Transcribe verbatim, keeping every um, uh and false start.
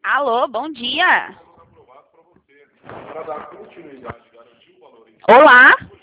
Alô, bom dia. Para dar continuidade, garantir o valor em Olá.